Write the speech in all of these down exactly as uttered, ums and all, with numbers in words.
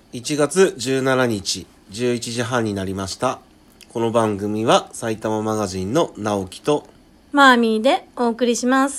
いちがつじゅうしちにちじゅういちじはんになりました。この番組は埼玉マガジンの直樹とマーミーでお送りします。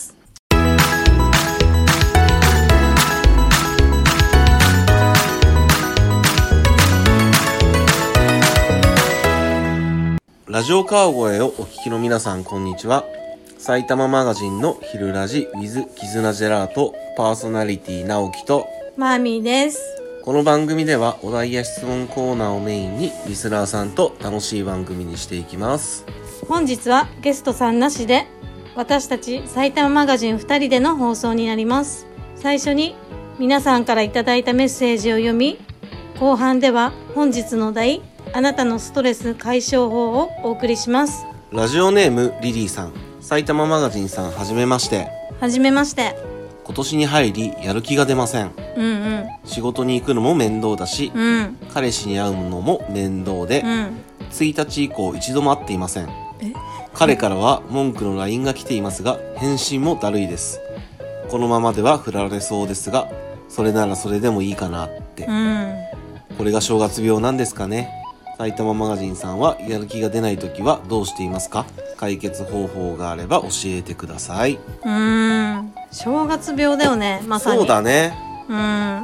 ラジオ川越をお聞きの皆さん、こんにちは。埼玉マガジンの昼ラジ with 絆ジェラートパーソナリティ直樹とマーミーです。 この番組ではお題や質問コーナーをメインにリスナーさんと楽しい番組にしていきます。 本日はゲストさんなしで私たち埼玉マガジンふたりでの放送になります。最初に皆さんからいただいたメッセージを読み、後半では本日の題、あなたのストレス解消法をお送りします。 ラジオネームリリーさん、埼玉マガジンさん、はじめまして。 はじめまして。 今年に入りやる気が出ません。 うんうん。 仕事に行くのも面倒だし、 うん、 彼氏に会うのも面倒で、 うん、 ついたち以降一度も会っていません。 え彼からは文句の ライン が来ていますが、返信もだるいです。このままでは振られそうですが、それならそれでもいいかなって、 うん、 これが正月病なんですかね。埼玉マガジンさんはやる気が出ないときはどうしていますか？解決方法があれば教えてください。 うーん、正月病だよね、まさに。 そうだね。 うん、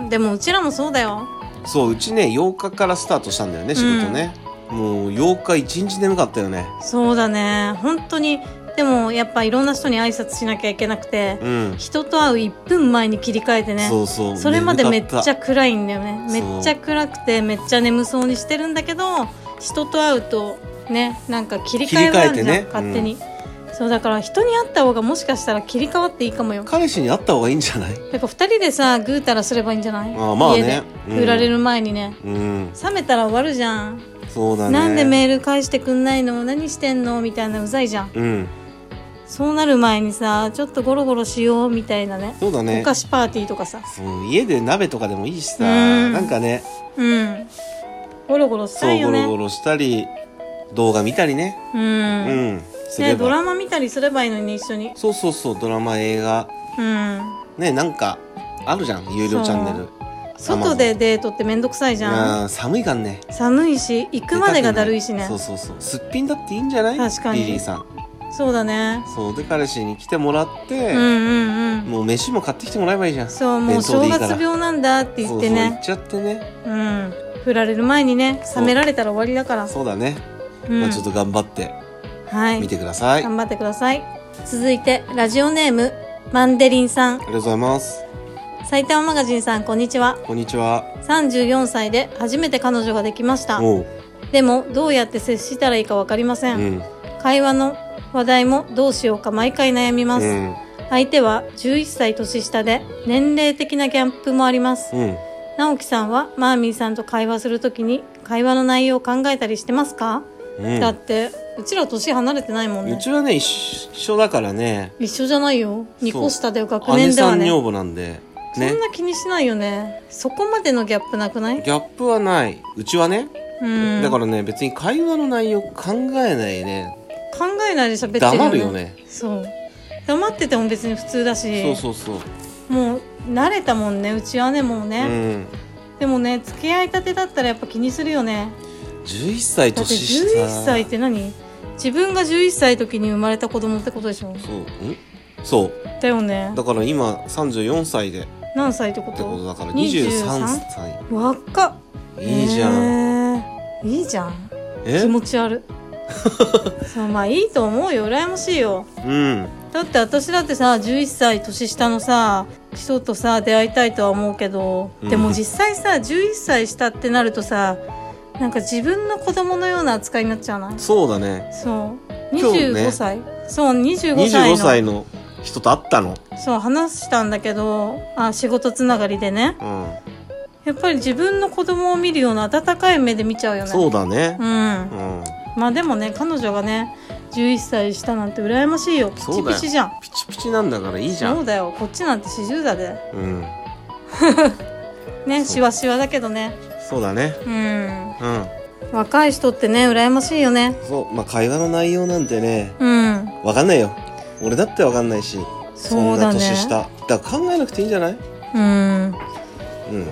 でもうちらもそうだよ。 そう、うちねようかからスタートしたんだよね、仕事ね、うん、もうようか一日眠かったよね。 そうだね、本当に。でもやっぱいろんな人に挨拶しなきゃいけなくて、うん、人と会ういっぷんまえに切り替えてね。 そうそう、 それまでめっちゃ暗いんだよね。めっちゃ暗くてめっちゃ眠そうにしてるんだけど、人と会うとね、なんか切り替えがあるじゃん、ね、勝手に、うん、そうだから人に会った方がもしかしたら切り替わっていいかもよ。彼氏に会った方がいいんじゃない？ だからふたりでさ、ぐうたらすればいいんじゃない？ ああ、まあね、 家で振られる前にね、 うん、 冷めたら終わるじゃん。 そうだね。 なんでメール返してくんないの、何してんのみたいな、うざいじゃん、うん、そうなる前にさ、ちょっとゴロゴロしようみたいなね。 そうだね。 お菓子パーティーとかさ、 そう家で鍋とかでもいいしさ、んなんかね、 うんゴロゴロしたいよね。 そうゴロゴロしたり動画見たりね、うん、うん、 ね、ドラマ見たりすればいいのに一緒に。 そうそうそう、ドラマ映画、うん、ね、なんかあるじゃん、有料チャンネル。 外でデートってめんどくさいじゃん。 いや寒いかんね。 寒いし行くまでがだるいしね。 そうそうそう、すっぴんだっていいんじゃない？ 確かにリリーさん。 そうだね。 そうで彼氏に来てもらって、 うんうんうん、 もう飯も買ってきてもらえばいいじゃん。 そう、もう正月病なんだって言ってね、そうそう言っちゃってね、 うん、振られる前にね、冷められたら終わりだから。 そうだね、うん、まあ、ちょっと頑張って見てください、はい、 頑張ってください。続いてラジオネームマンデリンさん、 ありがとうございます。 埼玉マガジンさん、こんにちは。 こんにちは。 さんじゅうよんさいで初めて彼女ができました。でもどうやって接したらいいか分かりません、うん、会話の話題もどうしようか毎回悩みます、うん、相手はじゅういっさい年下で年齢的なギャップもあります、うん、直樹さんはマーミーさんと会話するときに会話の内容を考えたりしてますか？うん、だってうちら年離れてないもんね。 うちはね一緒だからね。 一緒じゃないよ、にこ下で学年ではね。 姉さん女房なんでね、 そんな気にしないよね。そこまでのギャップなくない？ ギャップはない、うちはね、うん、だからね、別に会話の内容考えないね。 考えないで喋ってるよね。 黙るよね。 そう、黙ってても別に普通だし。 そうそうそう、 もう慣れたもんね、うちはね、もうね、うん、でもね、付き合いたてだったらやっぱ気にするよね。 じゅういっさい年下。 だってじゅういっさいって何？自分がじゅういっさいの時に生まれた子供ってことでしょ。 そう、んそうだよね。 だから今さんじゅうよんさいで何歳ってこと？ ってことだからにじゅうさんさい。 若っ。 いいじゃん、 えー、いいじゃん。気持ち悪そう、まあいいと思うよ、羨ましいよ、うん、だって私だってさ、じゅういっさい年下のさ人とさ出会いたいとは思うけど、うん、でも実際さじゅういっさい下ってなるとさ、なんか自分の子供のような扱いになっちゃうな。 そうだね。 そうにじゅうごさい、ね、そうにじゅうごさいのにじゅうごさいの人と会ったの。そう話したんだけど、あ、仕事つながりでね、うん、やっぱり自分の子供を見るような温かい目で見ちゃうよね。 そうだね、 うん、うん、まあでもね、彼女がねじゅういっさい下なんて羨ましいよ。ピチピチじゃん。 ピチピチなんだからいいじゃん。 そうだよ、こっちなんてよんじゅうだで、うんね、しわしわだけどね。 そうだね、うん、 うん、若い人ってね羨ましいよね。 そう、まあ会話の内容なんてね、うん、分かんないよ。俺だって分かんないし、 そうだね、 そんな年下だから考えなくていいんじゃない？うん、うん、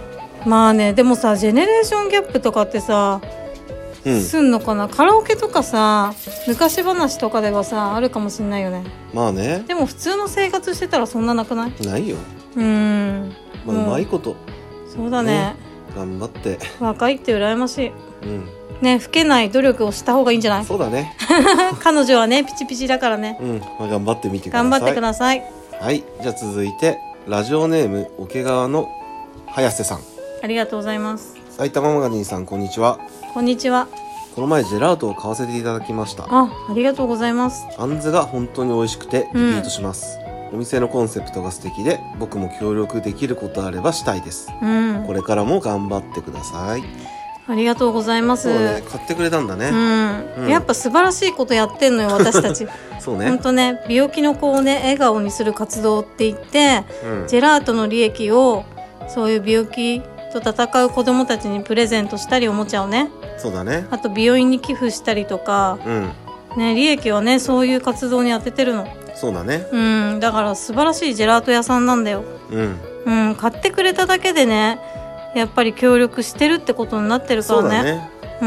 まあね、でもさジェネレーションギャップとかってさ、うん、すんのかな。カラオケとかさ昔話とかではさあるかもしんないよね。 まあね。 でも普通の生活してたらそんななくない？ ないよ。 うーん、 まあ、うまいこと。 そうだね、ね、 頑張って若いって羨ましい。 うんね、老けない努力をした方がいいんじゃない？ そうだね彼女はねピチピチだからね。 うん、まあ、頑張ってみてください。 頑張ってください。 はい、じゃあ続いてラジオネーム桶川の早瀬さん、 ありがとうございます。 埼玉マガジンさん、こんにちは。 こんにちは。 この前ジェラートを買わせていただきました。 あ、ありがとうございます。 あんずが本当に美味しくてリピートします、うん、お店のコンセプトが素敵で僕も協力できることあればしたいです、うん、これからも頑張ってください。 ありがとうございます。 そうね、買ってくれたんだね、 うんうん、やっぱ素晴らしいことやってんのよ私たちそうね、 ほんとね、病気の子をね笑顔にする活動って言って、うん、ジェラートの利益をそういう病気と戦う子どもたちにプレゼントしたり、おもちゃをね、 そうだね、 あと病院に寄付したりとか、うんね、利益はねそういう活動に当ててるの。 そうだね、 うん、だから素晴らしいジェラート屋さんなんだよ、うんうん、買ってくれただけでねやっぱり協力してるってことになってるからね。そうだね、うん、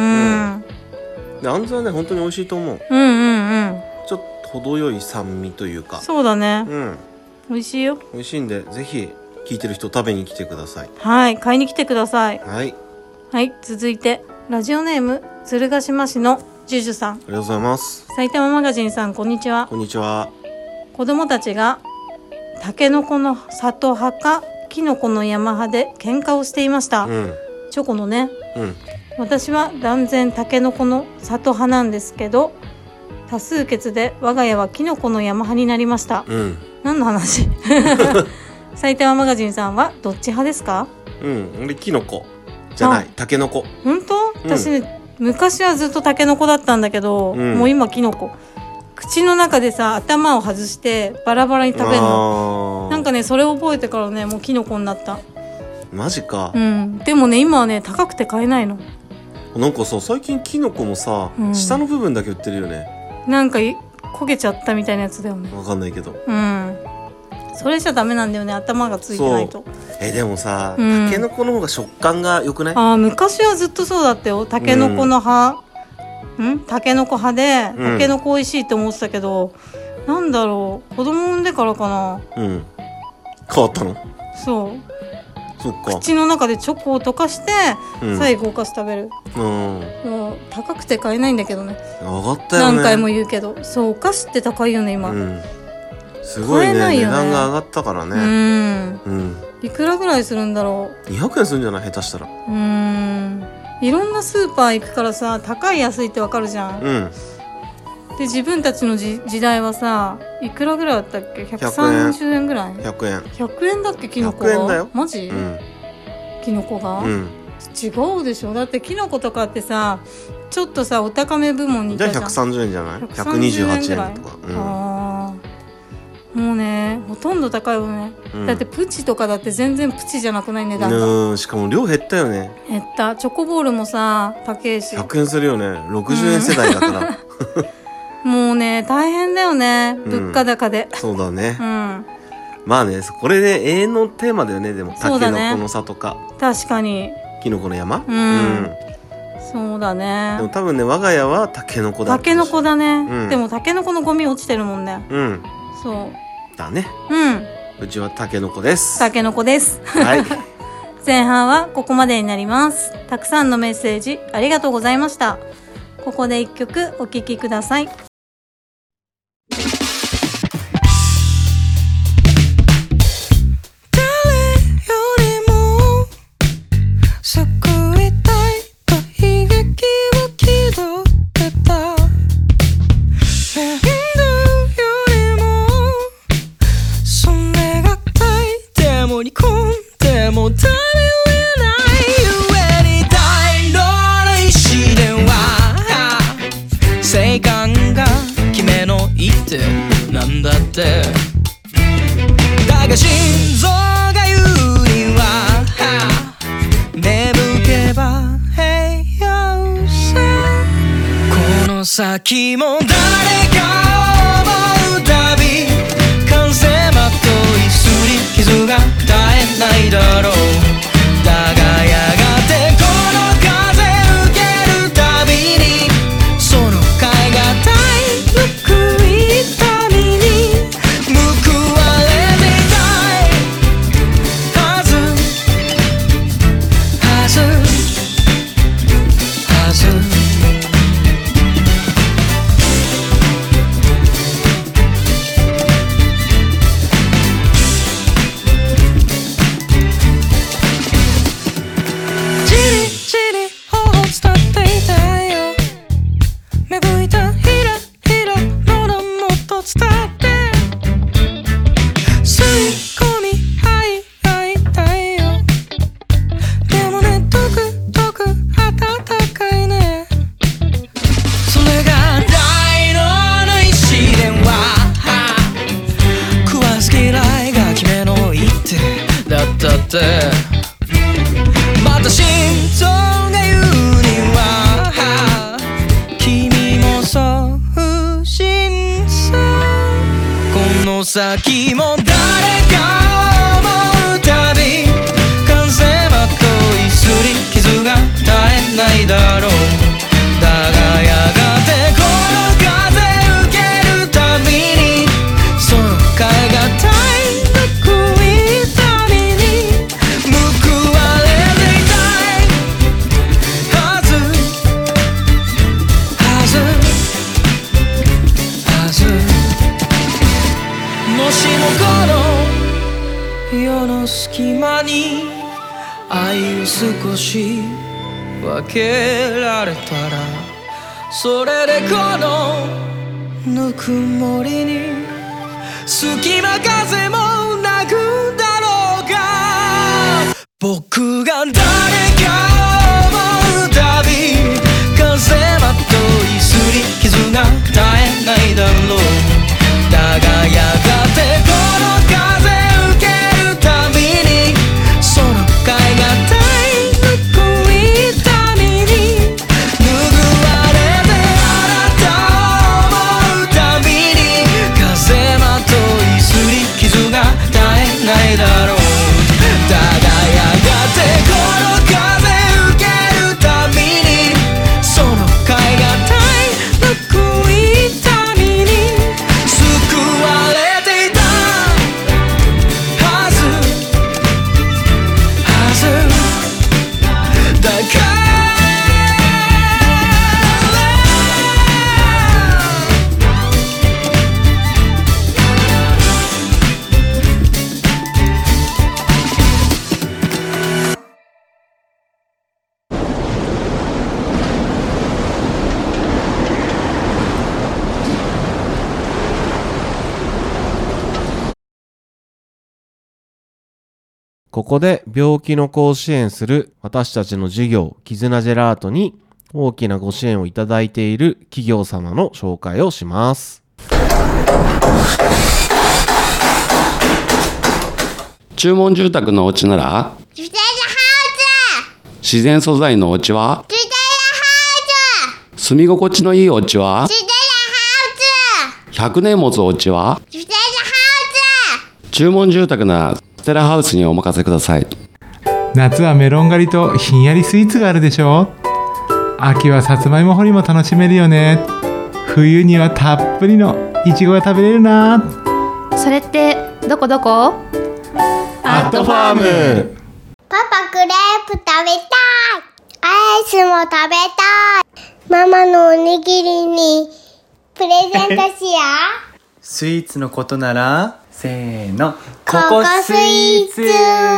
であんずはね本当に美味しいと思う。 うんうんうん、 ちょっと程よい酸味というか。 そうだね、 うん、 美味しいよ。 美味しいんでぜひ聞いてる人食べに来てください。 はい、買いに来てください。 はい、 はい、続いてラジオネーム鶴ヶ島市のジュジュさん、ありがとうございます。 埼玉マガジンさん、こんにちは。 こんにちは。 子供たちがタケノコの里派かキノコの山派で喧嘩をしていました、うん、チョコのね、うん、私は断然タケノコの里派なんですけど多数決で我が家はキノコの山派になりました、うん、何の話埼玉マガジンさんはどっち派ですか？ うん、俺キノコじゃない、タケノコ。 本当？私ね、うん、昔はずっとタケノコだったんだけど、うん、もう今キノコ。口の中でさ頭を外してバラバラに食べるの。なんかねそれを覚えてからねもうキノコになった。 マジか。 うん。でもね今はね高くて買えないの。 なんかさ最近キノコもさ、うん、下の部分だけ売ってるよね。 なんか焦げちゃったみたいなやつだよね。 わかんないけど。 うん。それじゃダメなんだよね、頭がついてないと。 えでもさ、うん、タケノコの方が食感が良くない？ あ、昔はずっとそうだったよ。タケノコの葉、うん、タケノコ派でタケノコ美味しいって思ってたけど、うん、なんだろう、子供産んでからかな。 うん。変わったの？ そう。 そっか。 口の中でチョコを溶かして、うん、最後お菓子食べる。うん。もう高くて買えないんだけどね。 上がったよね。 何回も言うけど、そうお菓子って高いよね今。うん、 すごい ね, ね値段が上がったからね。うん。 うん。いくらぐらいするんだろう。にひゃくえんするんじゃない？下手したら。 うん。いろんなスーパー行くからさ、高い安いってわかるじゃん。うん。で自分たちのじ時代はさ、いくらぐらいだったっけ？ひゃくさんじゅうえんぐらい？ ひゃくえん。 ひゃくえんだっけキノコが？ひゃくえんだよ。マジ？うん。キノコが？うん。違うでしょ。だってキノコとかってさ、ちょっとさお高め部門にいたじゃん。 じゃあひゃくさんじゅうえんじゃない？ひゃくにじゅうはちえんとか。うん、 ああ。もうね、ほとんど高いよね、うん。だってプチとかだって全然プチじゃなくない値段が。 うん。しかも量減ったよね。 減った。チョコボールもさ高いし。 ひゃくえんするよね。ろくじゅうえん世代だから。 うん、もうね大変だよね、物価高で。 うん、そうだね。うん。まあね、これで永遠のテーマだよね。でもタケノコの差とか。 確かに。 キノコの山。 うん。うん、そうだね。 でも多分ね我が家はタケノコだ。 タケノコだね。うん、でもタケノコのゴミ落ちてるもんね。うん。そう。 だね。 うん。 うちはタケノコです。 タケノコです。はい。前半はここまでになります。たくさんのメッセージありがとうございました。ここで一曲お聴きください。 なんだってだが心臓が言うには眠けば平洋さこの先も誰か思うたび完成まといすり傷が絶えないだろうだが先も誰か思うたび完成まといすり傷が絶えないだろう。だがやがてこの風受けるたびにその替え難い報いたびに報われていたいはずはずはず。もしもこの世の隙間に愛を少し分けられたらそれでこのぬくもりに隙間風もなくだろうが。僕が誰か思うたび風まといすり傷が絶えないだろう。だがやがてこの風受けるたびにその替え難い報いたびに拭われてあなたを思うたびに風まといすり傷が絶えないだろう。だがやがてこの風受けるたびにその替え難い報いたびに救われていたはずはずだからここで病気の子を支援する私たちの事業絆ジェラートに大きなご支援をいただいている企業様の紹介をします。 注文住宅のお家ならジュテルハウ自然素材のお家はスジュテルハウ住み心地のいいお家はスジュテルハウひゃくねん持つお家はスジュテルハ注文住宅ならステラハウスにお任せください。 夏はメロン狩りとひんやりスイーツがあるでしょ。秋はさつまいも掘りも楽しめるよね。冬にはたっぷりのいちごが食べれるな。 それってどこどこ？ アットファーム。 パパクレープ食べたい。アイスも食べたい。ママのおにぎりにプレゼントしよう。 スイーツのことならせーのココスイーツ。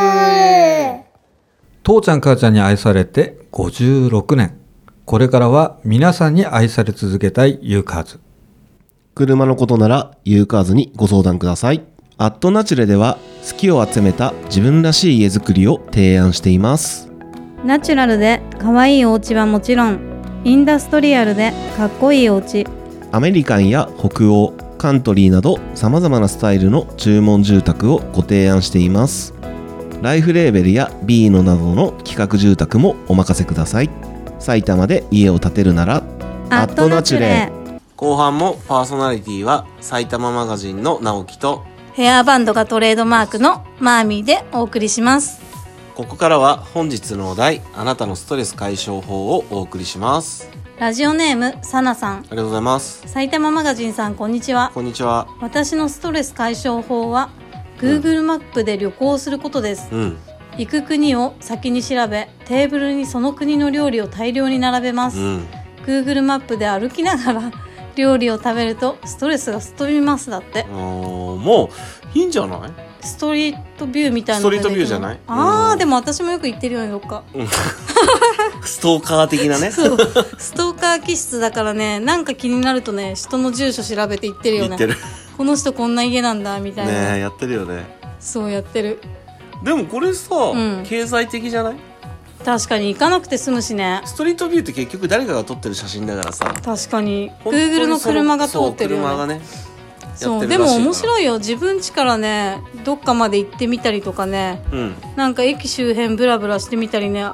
父ちゃん母ちゃんに愛されてごじゅうろくねん。これからは皆さんに愛され続けたいユーカーズ。 車のことならユーカーズにご相談ください。アットナチュレでは好きを集めた自分らしい家づくりを提案しています。 ナチュラルで可愛いお家はもちろん、インダストリアルでかっこいいお家、 アメリカンや北欧、カントリーなど様々なスタイルの注文住宅をご提案しています。ライフレーベルやビーノなどの企画住宅もお任せください。埼玉で家を建てるならアットナチュレ。 後半もパーソナリティは埼玉マガジンの直樹とヘアバンドがトレードマークのマーミーでお送りします。 ここからは本日のお題、あなたのストレス解消法をお送りします。 ラジオネームサナさん、ありがとうございます。 埼玉マガジンさん、こんにちは。 こんにちは。 私のストレス解消法は Google マップで旅行することです、うん、行く国を先に調べ、テーブルにその国の料理を大量に並べます、うん、Google マップで歩きながら料理を食べるとストレスがすっ飛びますだって。 あもういいんじゃない？ ストリートビューみたいなのがストリートビューじゃない？ あー、でも私もよく行ってるよね、どっかストーカー的なね。 そうストーカー気質だからね、なんか気になるとね、人の住所調べて行ってるよね。 行ってる。 この人こんな家なんだみたいなね。やってるよね。 そうやってる。 でもこれさ、うん、経済的じゃない？ 確かに行かなくて済むしね。 ストリートビューって結局誰かが撮ってる写真だからさ。 確かに Google の車が通ってるよね。そう、車がね。そうでも面白いよ。自分家からねどっかまで行ってみたりとかね、うん、なんか駅周辺ブラブラしてみたりね、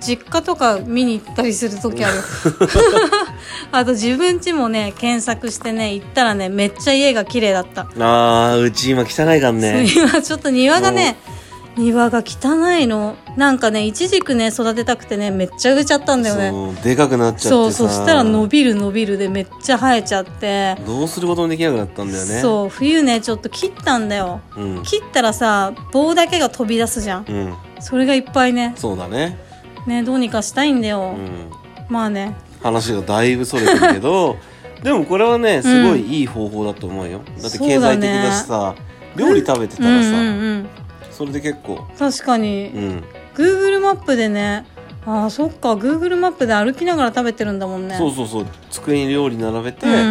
実家とか見に行ったりする時あるあと自分家もね検索してね行ったらねめっちゃ家が綺麗だった。 あー、うち今汚いからね。 そう今ちょっと庭がね庭が汚いの。なんかねイチジクね育てたくてねめっちゃ植えちゃったんだよね。 そうでかくなっちゃってさ。 そうそしたら伸びる伸びるでめっちゃ生えちゃって、 どうすることもできなくなったんだよね。 そう冬ねちょっと切ったんだよ、うん、切ったらさ棒だけが飛び出すじゃん、うん、それがいっぱいね。 そうだね。 ねどうにかしたいんだよ、うん、まあね話がだいぶそれてるけどでもこれはねすごいいい方法だと思うよ、うん、だって経済的だしさ、ね、料理食べてたらさ、うんうんうん、それで結構確かに、うん、Google マップでね、あーそっか Google マップで歩きながら食べてるんだもんね。 そうそうそう、机に料理並べて、うんうんうん、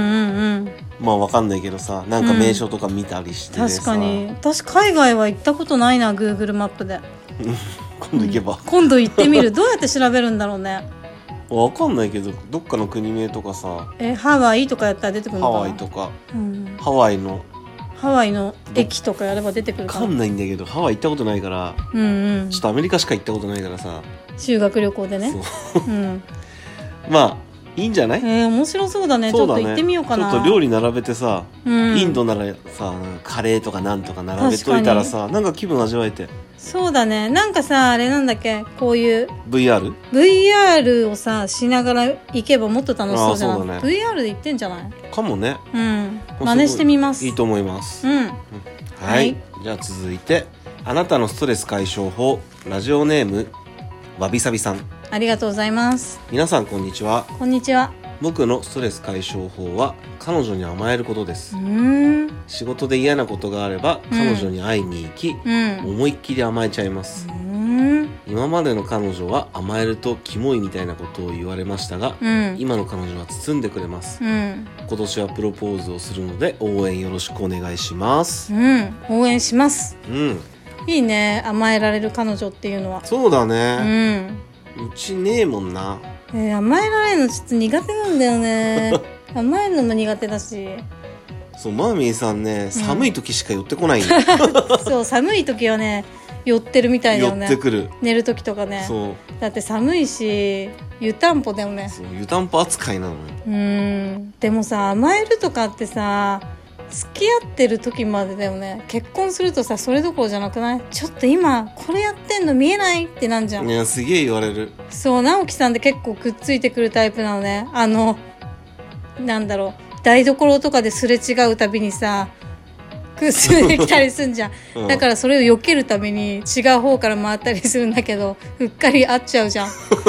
まあわかんないけどさ、なんか名所とか見たりして、ね、うん、 確かに私海外は行ったことないな Google マップで今度行けば、うん、 今度行ってみるどうやって調べるんだろうね。 わかんないけどどっかの国名とかさ、 えハワイとかやったら出てくるのかな。 ハワイとか、 うん、 ハワイのハワイの駅とかやれば出てくるかな。 わかんないんだけどハワイ行ったことないから、うんうん、ちょっとアメリカしか行ったことないからさ、 修学旅行でね。そう、うん、 まあいいんじゃない？ えー、面白そうだね。そうだね、ちょっと行ってみようかな。 ちょっと料理並べてさ、うん、インドならさカレーとかなんとか並べといたらさ、なんか気分味わえて。 そうだね。なんかさあれなんだっけ、こういうブイアール？ ブイアール をさしながら行けばもっと楽しそうじゃない？そうだね、ブイアール で行ってんじゃないかもね。 うん、真似してみます。 いいと思います、 うんうん、 はい、はい、じゃあ続いてあなたのストレス解消法、ラジオネームわびさびさん、 ありがとうございます。 皆さんこんにちは。 こんにちは。 僕のストレス解消法は彼女に甘えることです。 うーん、 仕事で嫌なことがあれば彼女に会いに行き、うん、思いっきり甘えちゃいます。うーん、今までの彼女は甘えるとキモいみたいなことを言われましたが、うん、今の彼女は包んでくれます、うん、今年はプロポーズをするので応援よろしくお願いします。 うん、応援します、 うん、 いいね、甘えられる彼女っていうのは。 そうだね、うん、うちねえもんな。 えー、甘えられるのちょっと苦手なんだよね甘えるのも苦手だし。 そう、マーミーさんね、寒い時しか寄ってこないんだ、 うん、そう、寒い時はね寄ってるみたいだよね。 寄ってくる、 寝る時とかね。そうだって寒いし湯たんぽだよね。 そう、湯たんぽ扱いなのよ。 うーん、でもさ甘えるとかってさ付き合ってる時までだよね。結婚するとさそれどころじゃなくない？ちょっと今これやってんの見えないってなんじゃん。 いや、すげえ言われる。そう、 直樹さんって結構くっついてくるタイプなのね。あのなんだろう、台所とかですれ違うたびにさくっついてきたりすんじゃん、うん、だからそれを避けるために違う方から回ったりするんだけどうっかり会っちゃうじゃん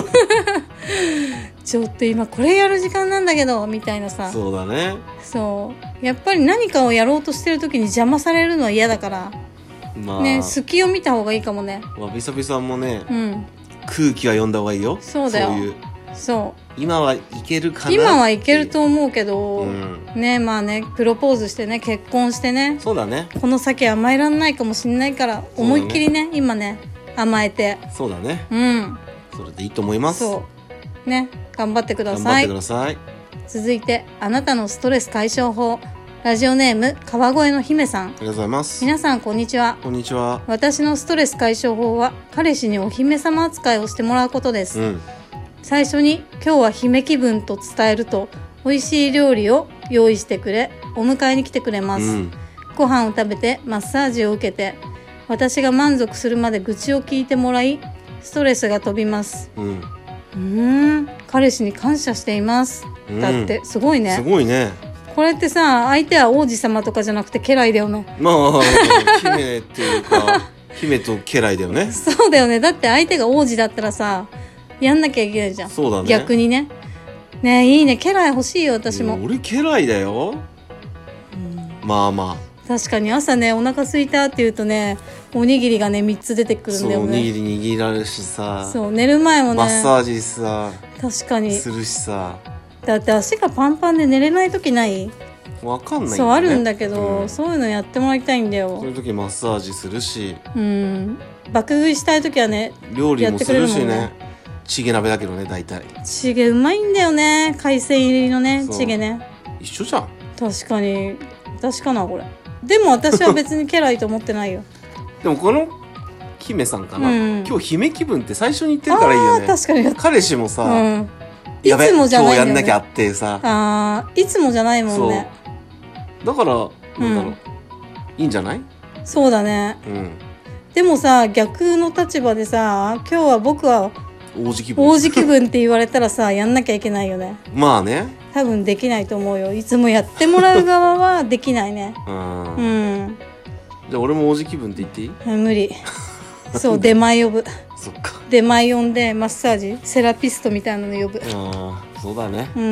ちょっと今これやる時間なんだけどみたいなさ。 そうだね。 そうやっぱり何かをやろうとしてる時に邪魔されるのは嫌だから、まあね、隙を見た方がいいかもね。 わびさびさんもね、 うん、 空気は読んだ方がいいよ。 そうだよ。 そういう、 そう今はいけるかな。 今はいけると思うけど、うん、ね、まあねプロポーズしてね結婚してね。 そうだね。 この先甘えらんないかもしれないから思いっきり ね, ね今ね甘えて。 そうだね。 うん。 それでいいと思います。 そうね、頑張ってください。 頑張ってください。 続いてあなたのストレス解消法、ラジオネーム川越の姫さん、ありがとうございます。 皆さんこんにちは。 こんにちは。 私のストレス解消法は彼氏にお姫様扱いをしてもらうことです、うん、最初に今日は姫気分と伝えると美味しい料理を用意してくれお迎えに来てくれます、うん、ご飯を食べてマッサージを受けて私が満足するまで愚痴を聞いてもらいストレスが飛びます、うん、うーん、彼氏に感謝しています、うん、だってすごいね。 すごいね。 これってさ相手は王子様とかじゃなくて家来だよね。 まあ姫っていうか姫と家来だよね。 そうだよね。だって相手が王子だったらさやんなきゃいけないじゃん。 そうだね。 逆にね。ねえ、いいね、家来欲しいよ私も。 俺家来だよ、うん、まあまあ確かに朝ねお腹空いたって言うとねおにぎりがねみっつ出てくるんだよね。 そう、おにぎり握られるしさ。 そう、寝る前もねマッサージさ確かにするしさ。 だって足がパンパンで寝れない時ない？ わかんないんだよね。 そうあるんだけど、うん、そういうのやってもらいたいんだよ。 そういう時マッサージするし、 うん、爆食いしたい時はね料理もするしね。チゲ鍋だけどね大体。 チゲうまいんだよね、海鮮入りのねチゲね。 一緒じゃん。 確かに私かなこれ。でも私は別に家来と思ってないよでもこの姫さんかな、 うん、 今日姫気分って最初に言ってるからいいよね。 確かに。 彼氏もさ、うん、 いつもじゃないんだよね、 今日やんなきゃってさ、 あいつもじゃないもんね。 だからなんだろう、うん、いいんじゃない？ そうだね、 うん、 でもさ逆の立場でさ今日は僕は王子気分王子気分って言われたらさやんなきゃいけないよね。 まあね、 多分できないと思うよ。いつもやってもらう側はできないね。 うん、 うん、 じゃあ俺も王子気分って言っていい？ 無理そう出前呼ぶそっか、 出前呼んでマッサージセラピストみたいなの呼ぶ。 ああそうだね、 うん、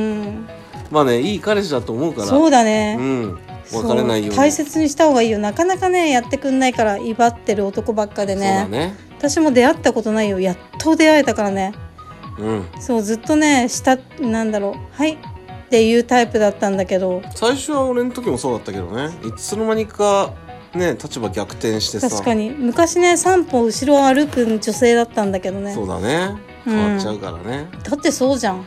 まあねいい彼氏だと思うから。 そうだね、 うん、別れないように大切にした方がいいよ。なかなかねやってくんないから威張ってる男ばっかでね。 そうだね、 私も出会ったことないよ。やっと出会えたからね。うん、そうずっとねしたなんだろうはいっていうタイプだったんだけど、 最初は俺の時もそうだったけどね、いつの間にかね立場逆転してさ。 確かに昔ね散歩後ろを歩く女性だったんだけどね。 そうだね、変わっちゃうからね、 うん、だってそうじゃん。うん、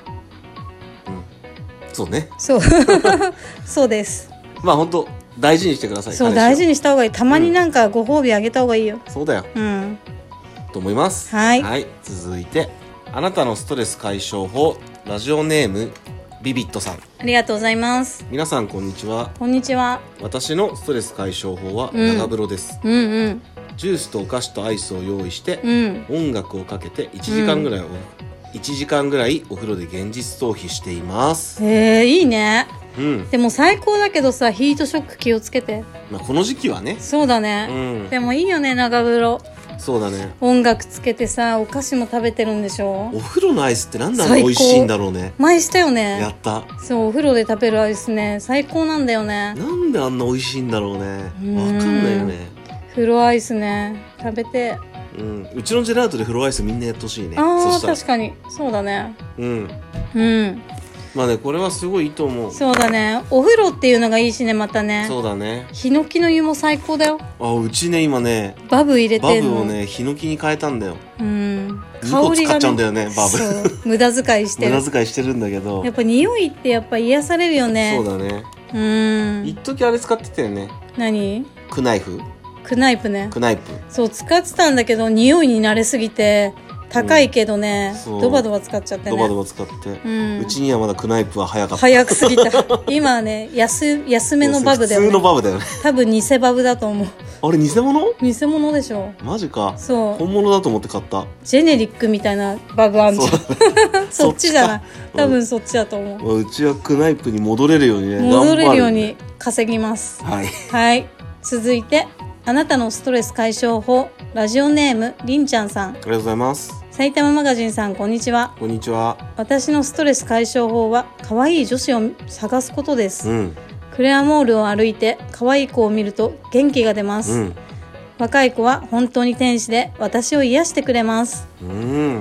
そうね、 そうそうです。 まあ本当大事にしてください。 そう大事にした方がいい。たまになんかご褒美あげた方がいいよ、 うん、そうだよ、 うん、 と思います。 はい、 はい、続いてあなたのストレス解消法、ラジオネームビビットさん、 ありがとうございます。 皆さんこんにちは。 こんにちは。 私のストレス解消法は長風呂です、 うん、うんうんジュースとお菓子とアイスを用意して、 うん、 音楽をかけていちじかんぐらいを、うん、いちじかんぐらいお風呂で現実逃避しています。 へえいいね、 うん、 でも最高だけどさヒートショック気をつけて、 まあ、この時期はね。 そうだね、うん、でもいいよね長風呂。 そうだね、 音楽つけてさお菓子も食べてるんでしょ。 お風呂のアイスってなんであんな美味しいんだろうね。 前したよね。 やった。 そうお風呂で食べるアイスね最高なんだよね。 なんであんな美味しいんだろうね。わかんないよね。 風呂アイスね食べて、 うん、うちのジェラートで風呂アイスみんなやってほしいね。 ああ確かにそうだね。 うんうんまあねこれはすごいいいと思う。 そうだねお風呂っていうのがいいしねまたね。 そうだね、 ヒノキの湯も最高だよ。 あうちね今ねバブ入れてんの。 バブをねヒノキに変えたんだよ。 うんにこ使っちゃうんだよねバブ。 そう無駄遣いしてる。 無駄遣いしてるんだけどやっぱ匂いってやっぱ癒されるよね。 そうだね。 うん一時あれ使ってたよね。 何？ クナイフクナイプね。 クナイプそう使ってたんだけど匂いに慣れすぎて高いけどね、うん、ドバドバ使っちゃってね。 ドバドバ使って、うん、うちにはまだクナイプは早かった。 早くすぎた今はね 安, 安めのバブだよね。 普通のバブだよね多分偽バブだと思う。 あれ偽物？ 偽物でしょ。 マジか。 そう本物だと思って買った。 ジェネリックみたいなバブあんじゃん。そ, そっちじゃない多分そっちだと思う。 うちはクナイプに戻れるようにね戻れるように稼ぎます。 はい、 はい、続いてあなたのストレス解消法、ラジオネームりんちゃんさん、 ありがとうございます。 埼玉マガジンさんこんにちは。 こんにちは。 私のストレス解消法は可愛い女子を探すことです、 うん、クレアモールを歩いて可愛い子を見ると元気が出ます、うん、若い子は本当に天使で私を癒してくれます、 うん、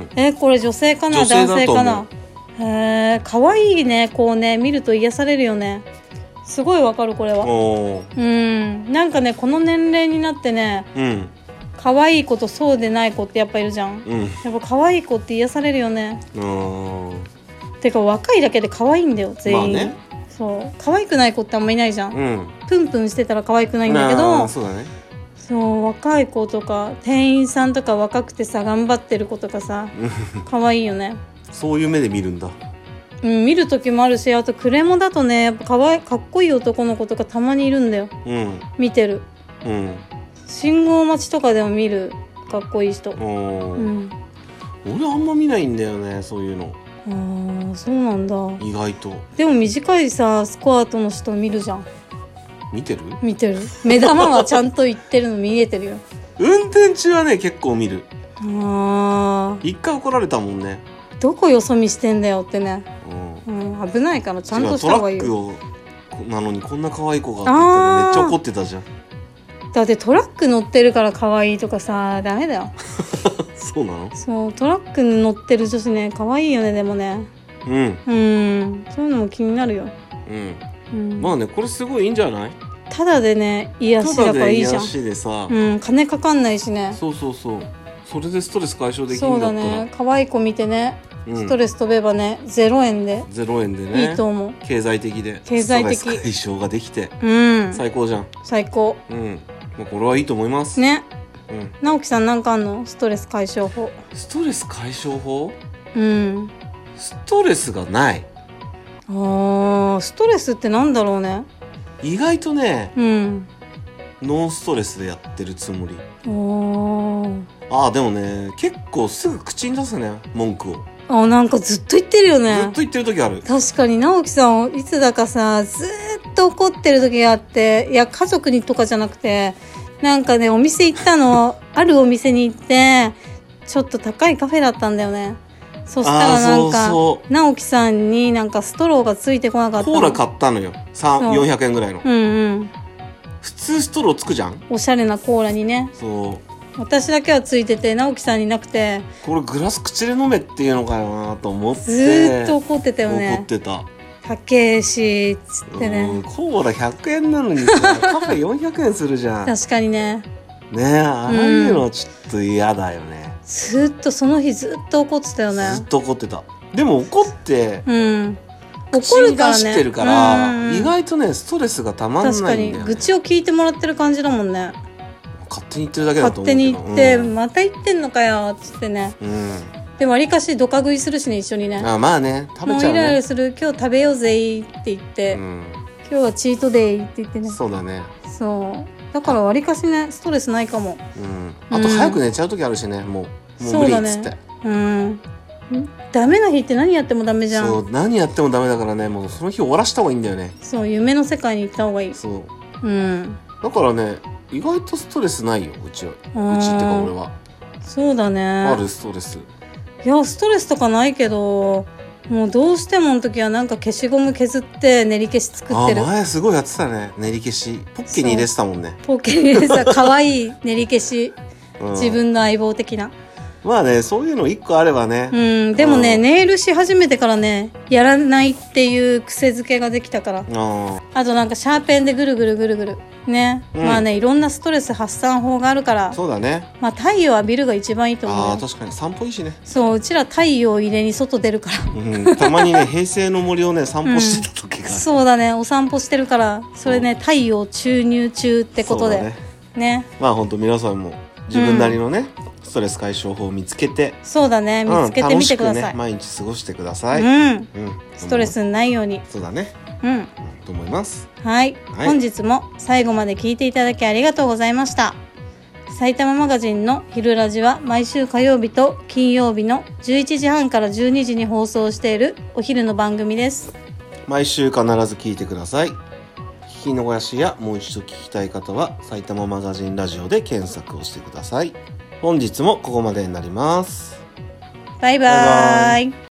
えこれ女性かな男性かな。へー可愛いねこうね見ると癒されるよね。すごいわかるこれは。うんなんかねこの年齢になってね、うん可愛い子とそうでない子ってやっぱいるじゃん、うん、やっぱ可愛い子って癒されるよね。てか若いだけで可愛いんだよ全員、まあね、そう可愛くない子ってあんまいないじゃん、うん、プンプンしてたら可愛くないんだけど、 そうだね、 そう若い子とか店員さんとか若くてさ頑張ってる子とかさ可愛いよね。 そういう目で見るんだ。 うん、見る時もあるし、あとクレモだとねやっぱかわいかっこいい男の子とかたまにいるんだよ、うん、見てる、うん、信号待ちとかでも見るかっこいい人、うん、 俺あんま見ないんだよねそういうの。 ああそうなんだ。 意外と。 でも短いさスクワートの人見るじゃん。 見てる見てる。目玉はちゃんといってるの見えてるよ運転中はね結構見る。 ああ一回怒られたもんね。 どこよそ見してんだよってね、うんうん、危ないからちゃんとした方がいいよ。 トラックをなのにこんな可愛い子がって言ったらめっちゃ怒ってたじゃん。 だってトラック乗ってるから可愛いとかさダメだよそうなの。 そうトラックに乗ってる女子ね可愛いよね。でもねうんうんそういうのも気になるよ、 うんうん、まあねこれすごいいいんじゃない。 ただでね癒しだからいいじゃん。 ただで癒しでさ、 うん、金かかんないしね。 そうそうそうそれでストレス解消できるんだったら。 そうだね可愛い子見てねストレス飛べばね、うん、ゼロえんでゼロえんでねいいと思う。 経済的で経済的ストレス解消ができて、 うん、 最高じゃん。 最高。 うん、まあ、これはいいと思いますね。 うん、 直樹さんなんかあんの？ストレス解消法。 ストレス解消法？ うんストレスがない。 あー、ストレスってなんだろうね。 意外とね、 うん、 ノンストレスでやってるつもり。 おー、 あーでもね、結構すぐ口に出すね、文句を。 あ、なんかずっと言ってるよね。 ずっと言ってる時ある。 確かに直樹さんいつだかさ、ずーっと怒ってる時があって、いや家族にとかじゃなくて、なんかねお店行ったのあるお店に行ってちょっと高いカフェだったんだよね。そしたらなんかそうそう直樹さんになんかストローがついてこなかったの。 コーラ買ったのよ。よんひゃくえんぐらいの。 うんうん。 普通ストローつくじゃん。 おしゃれなコーラにね。 そう。 私だけはついてて直樹さんになくて、 これグラス口で飲めっていうのかよなと思ってずーっと怒ってたよね。 怒ってた。 高えしつってね。 コーラひゃくえんなのにさカフェよんひゃくえんするじゃん。 確かにね。 ねえ、ああいうのちょっと嫌だよね。 ずーっとその日ずっと怒ってたよね。 ずっと怒ってた。でも怒って、 うん、 怒るからね。口に出してるから、うん、意外とねストレスがたまんないんだよね。 確かに愚痴を聞いてもらってる感じだもんね。 勝手に言ってるだけだと思うけど。 勝手に言って、 うん、 また言ってんのかよっつってね。 うん、 でわりかしドカ食いするしね、一緒にね。 あ、まあね、食べちゃうね。 もうイライラする、今日食べようぜって言って、うん、今日はチートデイって言ってね。 そうだね。 そうだからわりかしねストレスないかも。 うん、あと早く寝ちゃう時あるしね、もうもう無理っつって。 うん。ダメな日って何やってもダメじゃん。 そう、何やってもダメだからね、もうその日終わらした方がいいんだよね。 そう、夢の世界に行った方がいい。 そう。 うん。 だからね、意外とストレスないよ、うちは。うちってか俺は。 そうだね。 あるストレス。 いや、ストレスとかないけど、もうどうしてもの時はなんか消しゴム削って練り消し作ってる。 あ、前すごいやってたね、練り消し。ポッケに入れてたもんね。 ポッケに入れてた、かわいい練り消し。うん、自分の相棒的な。 まあね、そういうの一個あればね。 うん、でもね、うん、ネイルし始めてからね、やらないっていう癖づけができたから。あ, あとなんかシャーペンでぐるぐるぐるぐる。ね、うん、まあね、いろんなストレス発散法があるから。 そうだね。 まあ太陽浴びるが一番いいと思う。 ああ、確かに散歩いいしね。 そう、うちら太陽入れに外出るから。 うん、たまにね、平成の森をね、散歩してた時が、うん。 そうだね、お散歩してるから、それね、太陽注入中ってことで。ね。ねまあ本当皆さんも自分なりのね、うんストレス解消法を見つけて、 そうだね、見つけてみてください。うん、楽しくね、 毎日過ごしてください。 うん、うん、ストレスないように。 そうだね。 うん、 と思います。 はい、はい、本日も最後まで聞いていただきありがとうございました。埼玉マガジンの昼ラジは毎週火曜日と金曜日のじゅういちじはんからじゅうにじに放送しているお昼の番組です。 毎週必ず聞いてください。聞き逃しやもう一度聞きたい方は埼玉マガジンラジオで検索をしてください。本日もここまでになります。 バイバーイ。